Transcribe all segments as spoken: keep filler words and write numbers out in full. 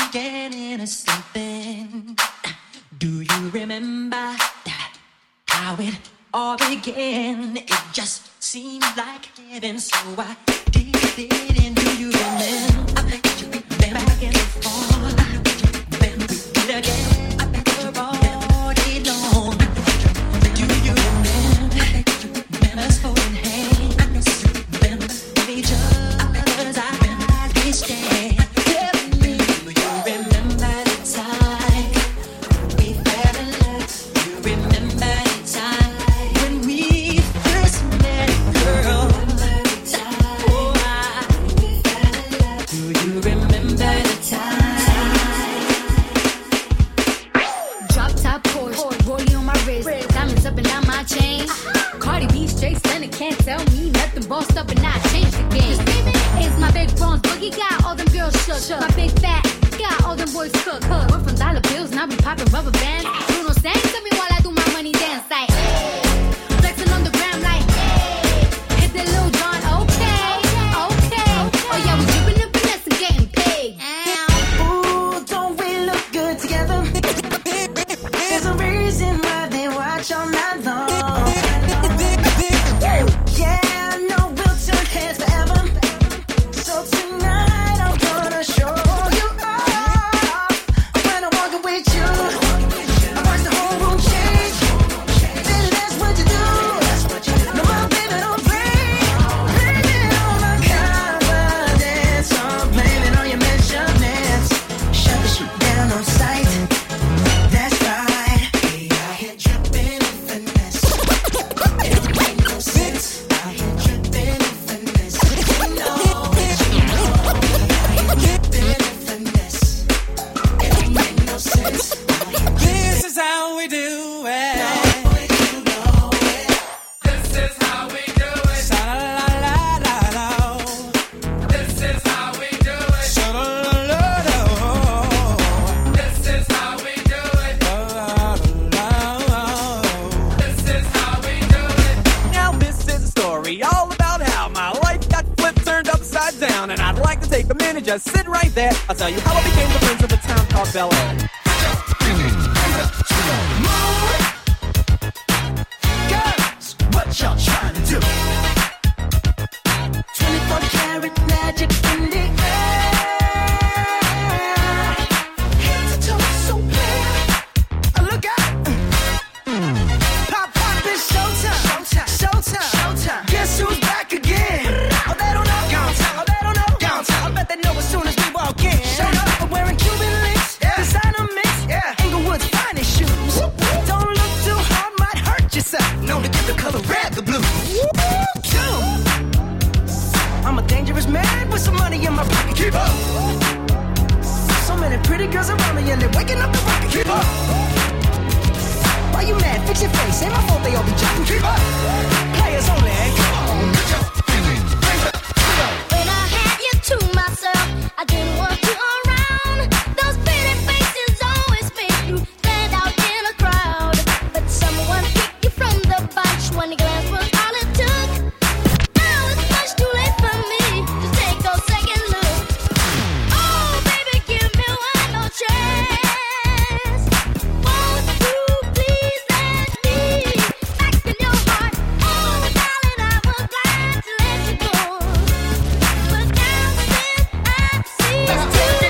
beginning of something. Do you remember how it all began? It just seemed like heaven, so I did it. And do you remember? I bet you remember back and forth. When we did again, I bet you all day long. Do you remember? I bet you remember us holding hands. Remember each other's eyes we stare. Can't tell me nothing, bossed up and I changed the game. It's my big bronze boogie, got all them girls shook. My big fat, got all them boys cook. Went from dollar bills, now we popping rubber bands. Bruno sang to me while I do my money dance. Like, hey, flexing on the gram like, hey, hit that Lil Jon, okay, okay. Oh yeah, we dripping and finesse and getting paid. Ooh, don't we look good together? There's a reason why they watch all night long. Just sit right there. I'll tell you how I became the prince of a town called Bel Air. Girls, what y'all trying to do? twenty-four karat magic in the air. Head to toe so clear. Look out. Pop, pop, it's showtime. Showtime. Showtime. Showtime. Guess who's back again? Oh, they don't know. Oh, they don't know. I bet they know as soon as we walk in. Showed up, I'm wearing Cuban links, yeah. Designer mix, yeah. Inglewood's finest shoes. Whoop, whoop. Don't look too hard, might hurt yourself. Known to give the color red the blue. I'm a dangerous man with some money in my pocket. Keep up. So many pretty girls around me and they're waking up the rocket. Keep up. Why you mad? Fix your face. Ain't my fault they all be jocking. Keep up. Players only. Come on. To myself, I didn't want you around. Those pretty faces always make you stand out in a crowd. But someone picked you from the bunch. One glance was all it took. Now it's much too late for me to take a second look. Oh, baby, give me one more chance. Won't you please let me back in your heart? Oh, darling, I was glad to let you go. But now I see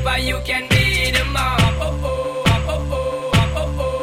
wherever you can be the mom. Oh, oh, oh, oh, oh, oh, oh.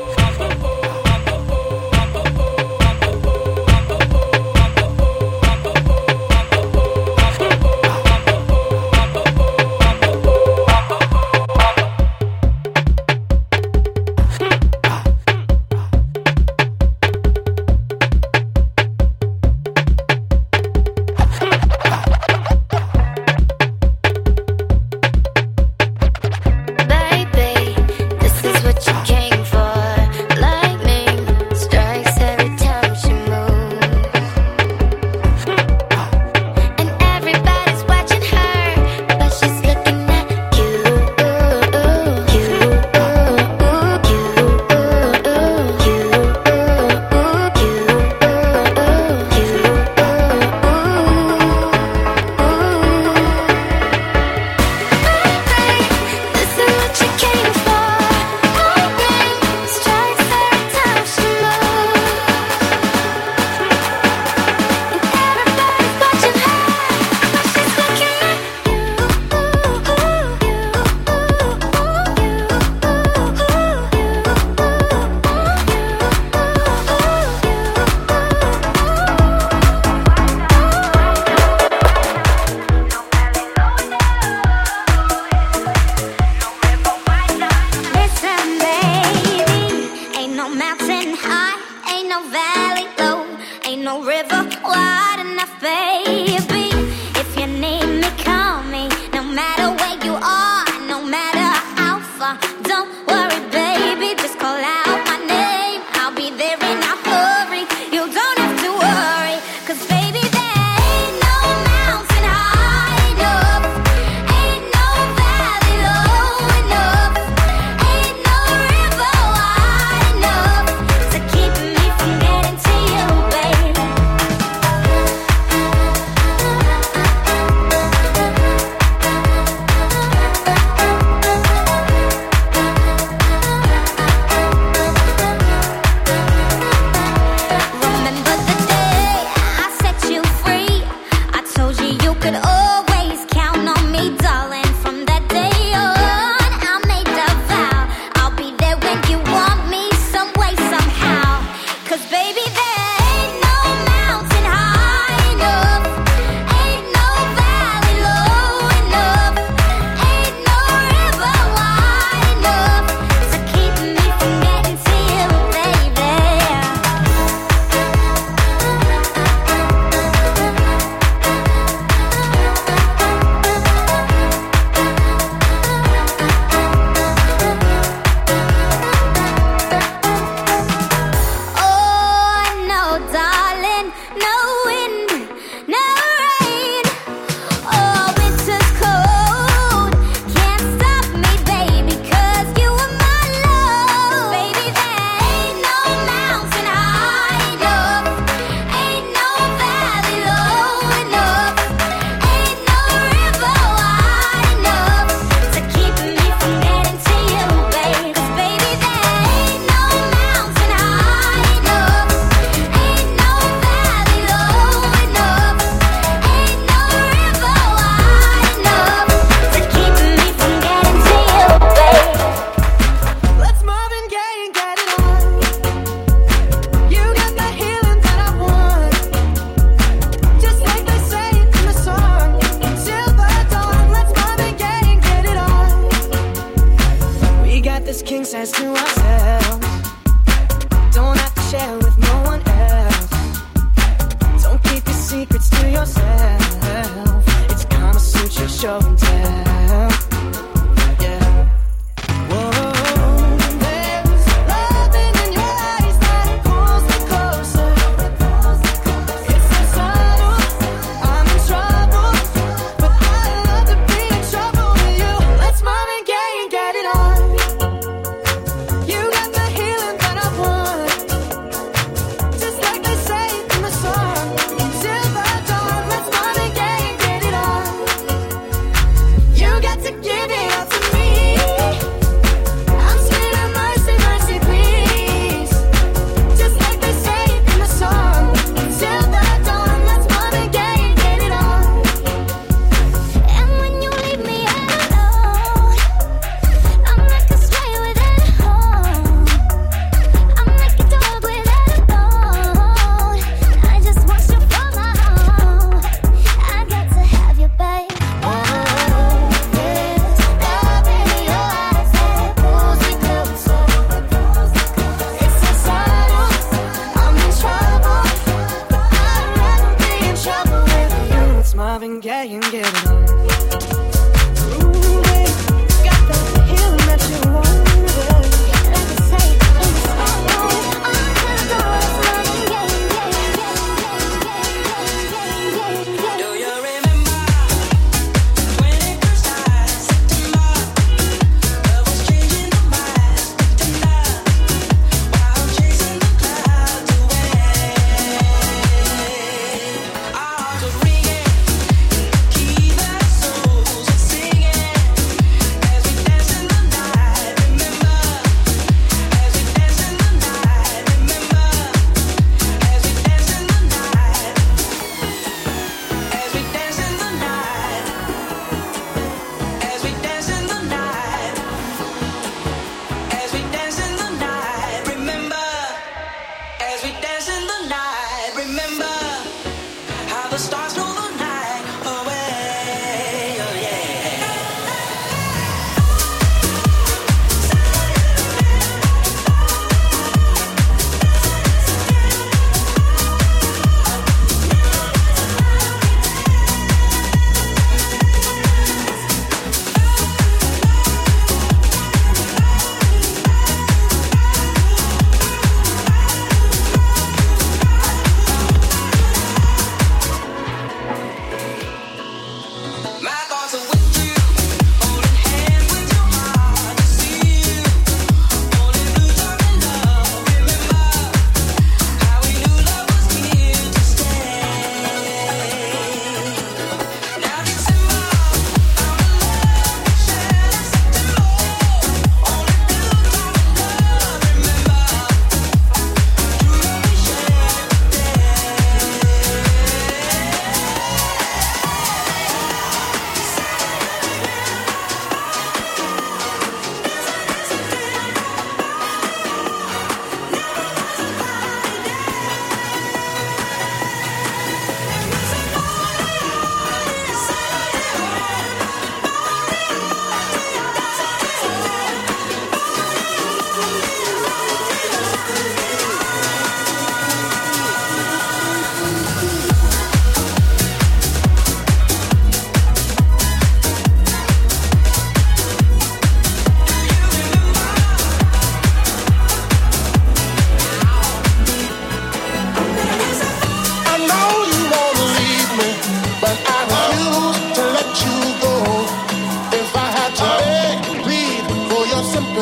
You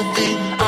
something.